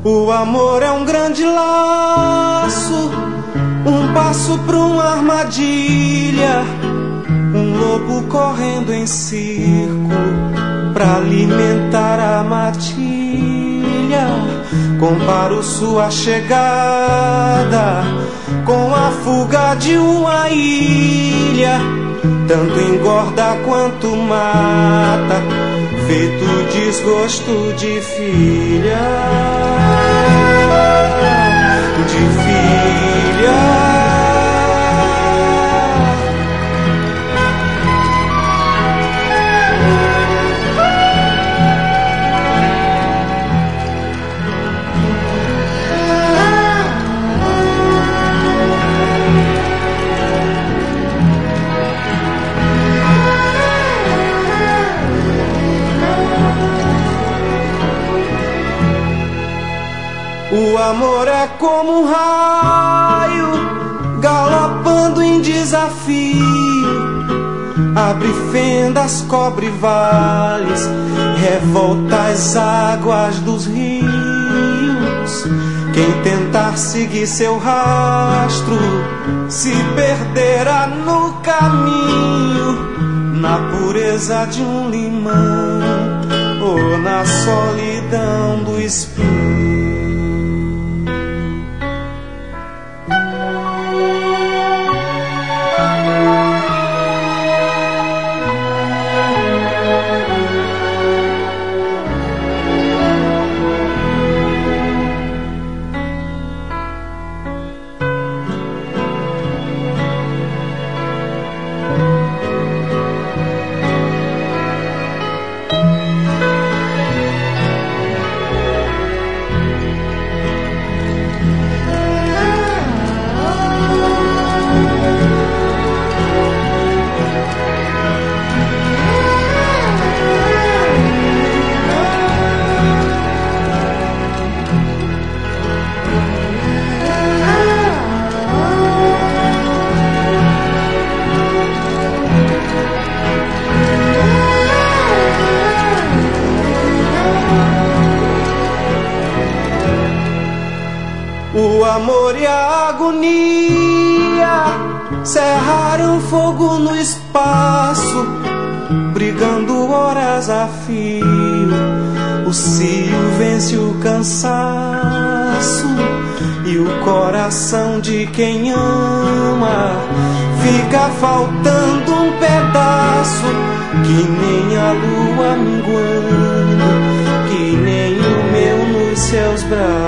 O amor é um grande laço, um passo pra uma armadilha, um lobo correndo em círculo pra alimentar a matilha. Comparo sua chegada com a fuga de uma ilha, tanto engorda quanto mata, feito desgosto de filha, de filha. O amor é como um raio galopando em desafio, abre fendas, cobre vales, revolta as águas dos rios. Quem tentar seguir seu rastro se perderá no caminho, na pureza de um limão ou na solidão do espinho. O amor e a agonia cerraram fogo no espaço, brigando horas a fio. O cio vence o cansaço e o coração de quem ama fica faltando um pedaço, que nem a lua minguando, que nem o meu nos seus braços.